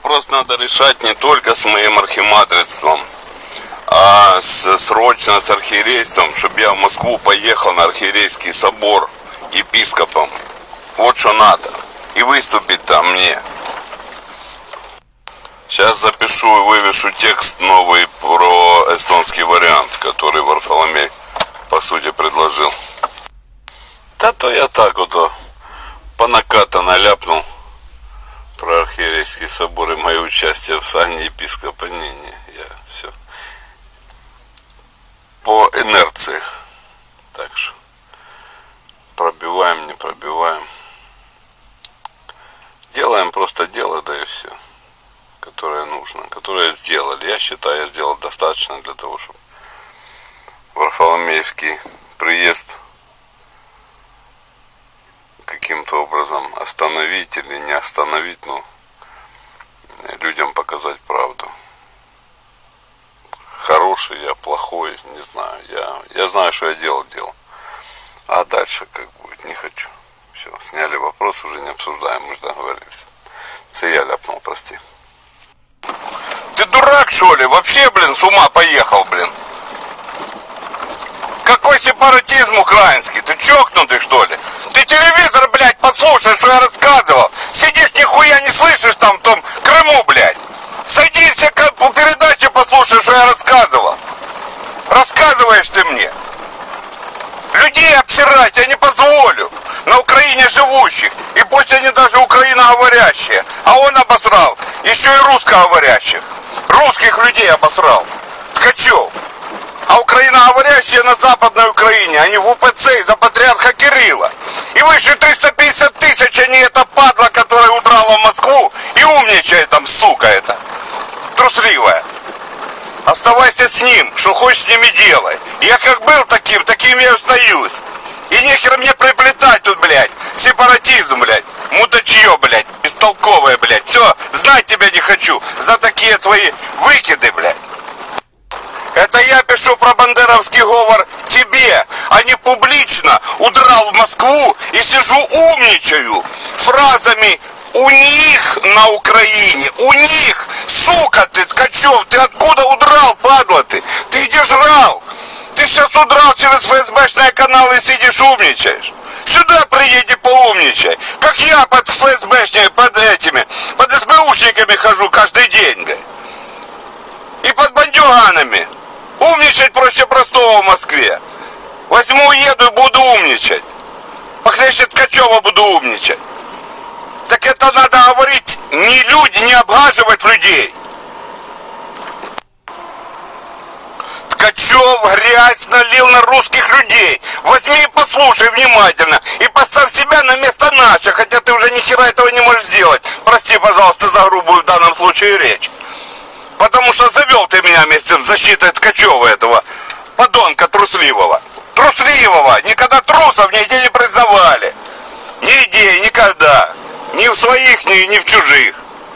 вопрос надо решать не только с моим архимадридством, а срочно с архиерейством, чтобы я в Москву поехал на архиерейский собор епископом. Вот что надо. И выступить там мне. Сейчас запишу и вывешу текст новый про эстонский вариант, который Варфоломей, по сути, предложил. Да то я так вот по накатанно ляпнул про архиерейский собор и мое участие в сане епископа. Не, я все по инерции. Так что пробиваем, не пробиваем. Делаем просто дело, да и все. Которое нужно, которое сделали. Я считаю, я сделал достаточно для того, чтобы Варфоломеевский приезд каким-то образом остановить или не остановить, но людям показать правду. Хороший я, плохой, не знаю. Я знаю, что я делал. А дальше как будет, не хочу. Все, сняли вопрос, уже не обсуждаем, мы же договорились. Это я ляпнул, прости. Ты дурак, что ли? Вообще, блин, с ума поехал, блин. Какой сепаратизм украинский? Ты чокнутый, что ли? Ты телевизор, блядь, послушай, что я рассказывал. Сидишь, нихуя не слышишь там в том Крыму, блядь. Сойди все по передаче, послушай, что я рассказывал. Рассказываешь ты мне. Людей обсирать я не позволю. На Украине живущих. И пусть они даже украиноговорящие. А он обосрал еще и русскоговорящих. Русских людей обосрал. Ткачев. А украиноговорящие на Западной Украине, они в УПЦ из-за патриарха Кирилла. И выше 350 тысяч, они эта падла, которая удрала в Москву и умничает там, сука эта. Трусливая. Оставайся с ним, что хочешь с ними делай. Я как был таким я остаюсь. И нехер мне приплетать тут, блядь, сепаратизм, блядь, мудачье, блядь, бестолковое, блядь. Все, знать тебя не хочу за такие твои выкиды, блядь. Это я пишу про бандеровский говор тебе, а не публично удрал в Москву и сижу умничаю фразами «у них на Украине, у них, сука ты, Ткачев, ты откуда удрал, падла ты? Ты где жрал? Ты сейчас удрал через ФСБшные каналы и сидишь умничаешь. Сюда приедь и поумничай. Как я под ФСБшниками, под СБУшниками хожу каждый день, блядь. И под бандюганами. Умничать проще простого в Москве. Возьму, уеду и буду умничать. Похлеще Ткачева буду умничать. Так это надо говорить не люди, не обгаживать людей. Ткачев грязь налил на русских людей. Возьми и послушай внимательно. И поставь себя на место наших. Хотя ты уже ни хера этого не можешь сделать. Прости, пожалуйста, за грубую в данном случае речь. Потому что завел ты меня вместе с защитой Ткачева этого подонка трусливого. Трусливого. Никогда трусов нигде не признавали. Нигде, никогда. Ни в своих, ни в чужих.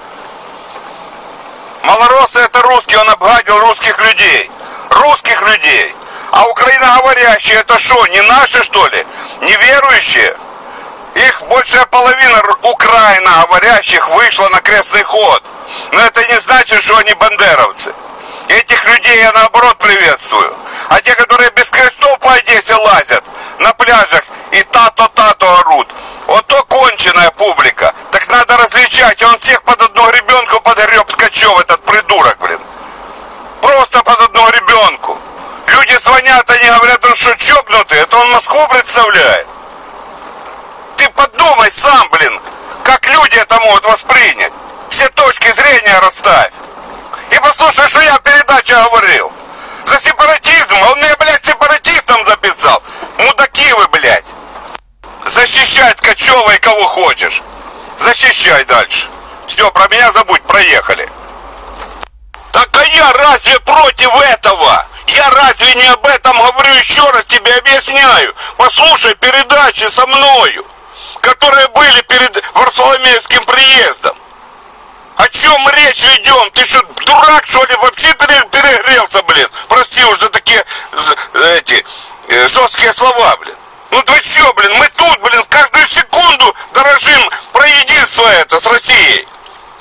Малороссый это русский, он обгадил русских людей. Русских людей. А украиноговорящие это что, не наши, что ли? Неверующие? Их большая половина украиноговорящих вышла на крестный ход. Но это не значит, что они бандеровцы. Этих людей я наоборот приветствую. А те, которые без крестов по Одессе лазят на пляжах и тато-тато орут, вот то конченая публика. Так надо различать. Он всех под одну гребенку подгреб Ткачев, этот придурок, блин. Просто под одну гребенку. Люди звонят, они говорят, он что, чокнутый? Это он Москву представляет. Ты подумай сам, блин, как люди это могут воспринять. Все точки зрения расставь. И послушай, что я в передаче говорил. За сепаратизм. Он меня, блядь, сепаратистом записал. Мудаки вы, блядь. Защищай Ткачева и кого хочешь. Защищай дальше. Все, про меня забудь, проехали. Так а я разве против этого? Я разве не об этом говорю? Еще раз тебе объясняю. Послушай передачи со мною, которые были перед Варфоломеевским приездом. О чем речь ведем? Ты что, дурак, что ли? Вообще перегрелся, блин? Прости уж за такие жесткие слова, блин. Ну ты что, блин, мы тут, блин, каждую секунду дорожим про единство это с Россией.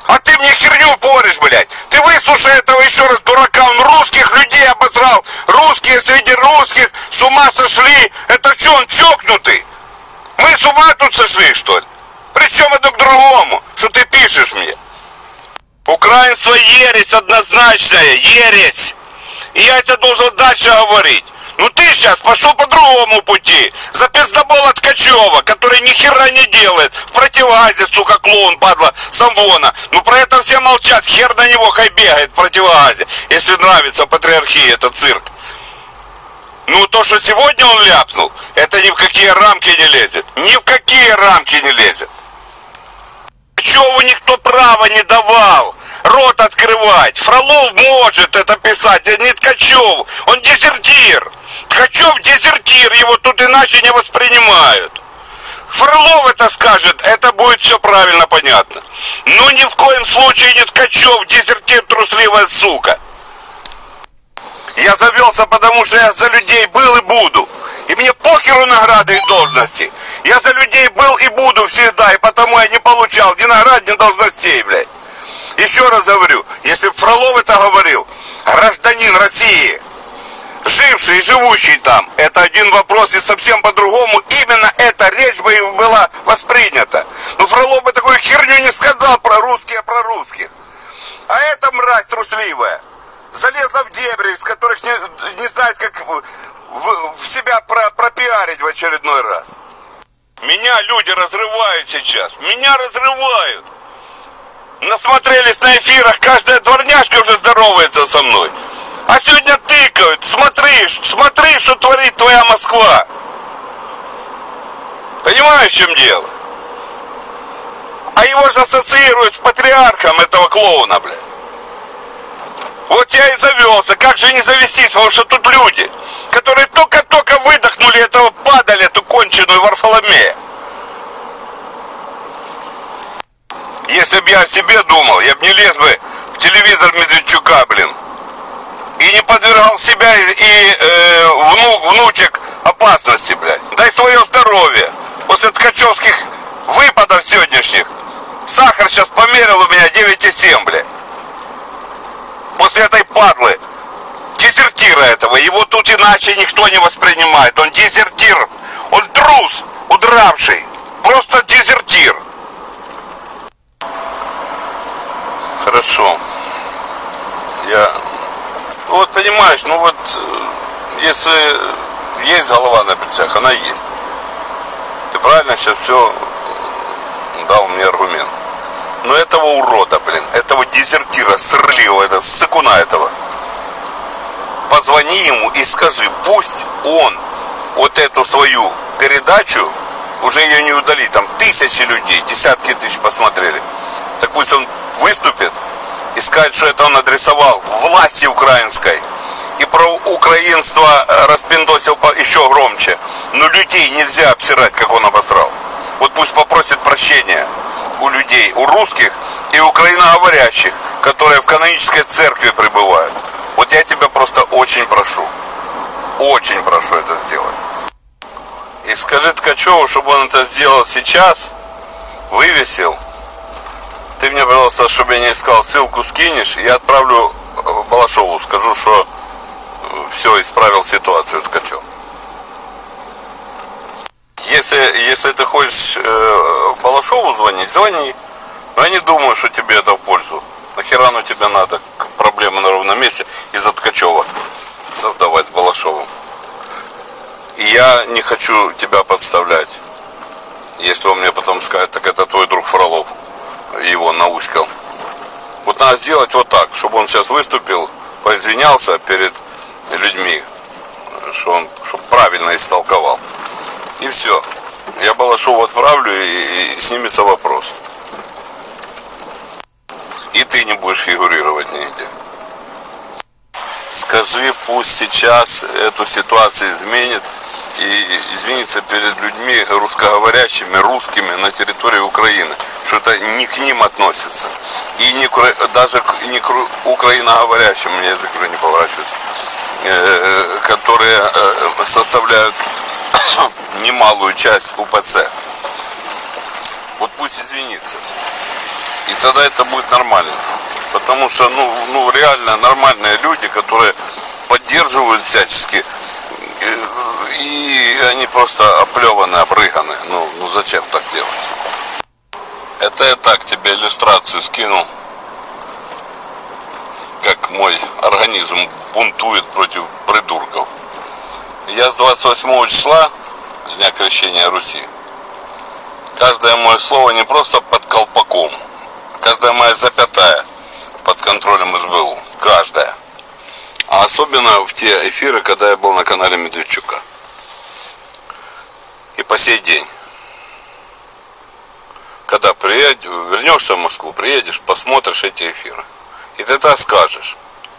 А ты мне херню поришь, блядь. Ты выслушай этого еще раз, дурака. Он русских людей обосрал. Русские среди русских с ума сошли. Это что, он чокнутый? Мы с ума тут сошли, что ли? Причем это к другому, что ты пишешь мне. Украинство ересь однозначная, ересь. И я это должен дальше говорить. Ну ты сейчас пошел по другому пути. За пиздобола Ткачева, который ни хера не делает. В противогазе, сука, клоун, падла, самвона. Ну про это все молчат. Хер на него хай бегает в противогазе. Если нравится патриархия, это цирк. Ну то, что сегодня он ляпнул, это ни в какие рамки не лезет. Ни в какие рамки не лезет. Ткачеву никто права не давал рот открывать. Фролов может это писать, а не Ткачев. Он дезертир. Ткачев дезертир, его тут иначе не воспринимают. Фролов это скажет, это будет все правильно понятно. Но ни в коем случае не Ткачев, дезертир, трусливая сука. Я завелся, потому что я за людей был и буду. И мне похеру награды и должности. Я за людей был и буду всегда, и потому я не получал ни наград, ни должностей, блядь. Еще раз говорю, если бы Фролов это говорил, гражданин России, живший и живущий там, это один вопрос и совсем по-другому, именно эта речь бы была воспринята. Но Фролов бы такую херню не сказал про русских. А эта мразь трусливая залезла в дебри, из которых не знает, как в себя пропиарить в очередной раз. Меня люди разрывают сейчас, меня разрывают. Насмотрелись на эфирах, каждая дворняжка уже здоровается со мной. А сегодня тыкают, смотри, что творит твоя Москва. Понимаешь, в чем дело? А его же ассоциируют с патриархом этого клоуна, блядь. Вот я и завелся, как же не завестись, потому что тут люди, которые только-только выдохнули этого падали, эту конченую Варфоломея. Если бы я о себе думал, я бы не лез бы в телевизор Медведчука, блин. И не подвергал себя и внучек опасности, блядь. Дай свое здоровье. После ткачевских выпадов сегодняшних. Сахар сейчас померил у меня 9,7, блядь. После этой падлы. Дезертира этого. Его тут иначе никто не воспринимает. Он дезертир. Он трус, удравший. Просто дезертир. Хорошо. Вот понимаешь, ну вот, если есть голова на плечах, она есть. Ты правильно сейчас все дал мне аргумент. Но этого урода, блин, этого дезертира, сырливого, этого сыкуна этого, позвони ему и скажи, пусть он вот эту свою передачу, уже ее не удалит, там тысячи людей, десятки тысяч посмотрели, так пусть он выступит и скажет, что это он адресовал власти украинской. И про украинство распиндосил еще громче. Но людей нельзя обсирать, как он обосрал. Вот пусть попросит прощения у людей, у русских и украиноговорящих, которые в канонической церкви пребывают. Вот я тебя просто очень прошу это сделать. И скажи Ткачеву, чтобы он это сделал сейчас, вывесил. Ты мне, пожалуйста, чтобы я не искал, ссылку скинешь, я отправлю Балашову, скажу, что все, исправил ситуацию Ткачев. Если ты хочешь Балашову звонить, звони. Но я не думаю, что тебе это в пользу. Нахера ну тебе надо проблемы на ровном месте из-за Ткачева создавать с Балашовым. И я не хочу тебя подставлять. Если он мне потом скажет, так это твой друг Фролов его науськал. Вот надо сделать вот так, чтобы он сейчас выступил, поизвинялся перед людьми, что он правильно истолковал. И все. Я Балашову отправлю, и снимется вопрос. И ты не будешь фигурировать нигде. Скажи, пусть сейчас эту ситуацию изменит и извиниться перед людьми русскоговорящими, русскими на территории Украины, что это не к ним относится. И даже не к украиноговорящим, мне язык уже не поворачивается, которые составляют немалую часть УПЦ. Вот пусть извинится. И тогда это будет нормально. Потому что, ну реально нормальные люди, которые поддерживают всячески, и они просто оплеванные, обрыганы. Ну зачем так делать? Это я так тебе иллюстрацию скинул, как мой организм бунтует против придурков. Я с 28 числа, с дня крещения Руси, каждое мое слово не просто под колпаком, каждая моя запятая под контролем СБУ. Каждая. А особенно в те эфиры, когда я был на канале Медведчука. И по сей день. Когда вернешься в Москву, приедешь, посмотришь эти эфиры. И ты тогда скажешь,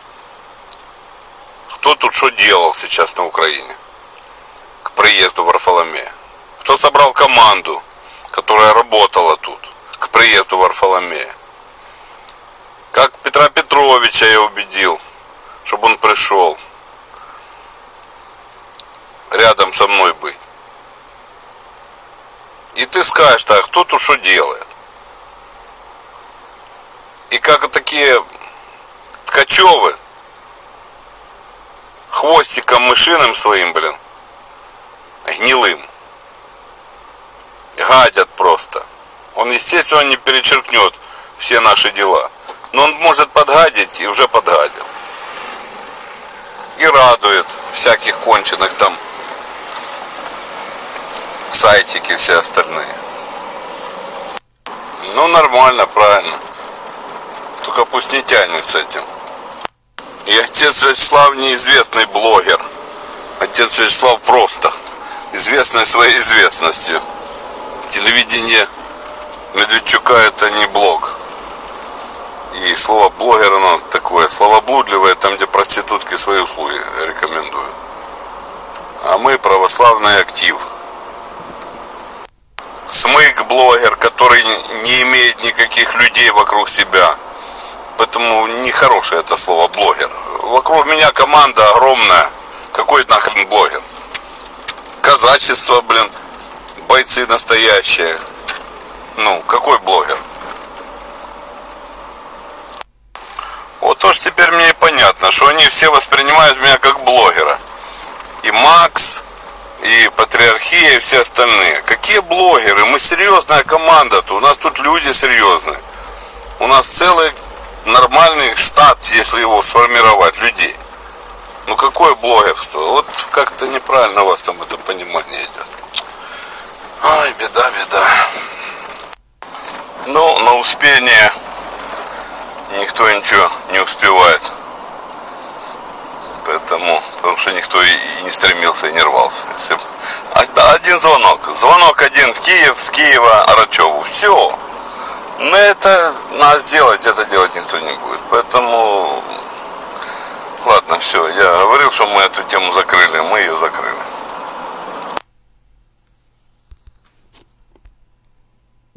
кто тут что делал сейчас на Украине к приезду Варфоломея. Кто собрал команду, которая работала тут к приезду Варфоломея. Как Петра Петровича я убедил, чтобы он пришел рядом со мной быть. И ты скажешь, так, кто тут что делает. И как такие Ткачевы хвостиком мышиным своим, гнилым, гадят просто. Он, естественно, не перечеркнет все наши дела. Но он может подгадить и уже подгадил. И радует всяких конченых там сайтики все остальные. Ну нормально, правильно. Только пусть не тянет с этим. И отец Вячеслав неизвестный блогер. Отец Вячеслав просто известный своей известностью. Телевидение Медведчука это не блог. И слово блогер, оно такое словоблудливое, там где проститутки свои услуги рекомендуют. А мы православный актив. Смык-блогер, который не имеет никаких людей вокруг себя. Поэтому нехорошее это слово блогер. Вокруг меня команда огромная. Какой нахрен блогер? Казачество, бойцы настоящие. Ну, какой блогер? Вот то, что теперь мне понятно, что они все воспринимают меня как блогера. И Макс, и Патриархия, и все остальные. Какие блогеры? Мы серьезная команда тут. У нас тут люди серьезные. У нас целый нормальный штат, если его сформировать, людей. Ну какое блогерство? Вот как-то неправильно у вас там это понимание идет. Ой, беда, беда. Ну, на успение никто ничего не успевает. Потому что никто и не стремился, и не рвался. Один звонок. Звонок один в Киев, с Киева Арачеву. Все. Но это надо сделать, это делать никто не будет. Поэтому, ладно, все. Я говорил, что мы эту тему закрыли, мы ее закрыли.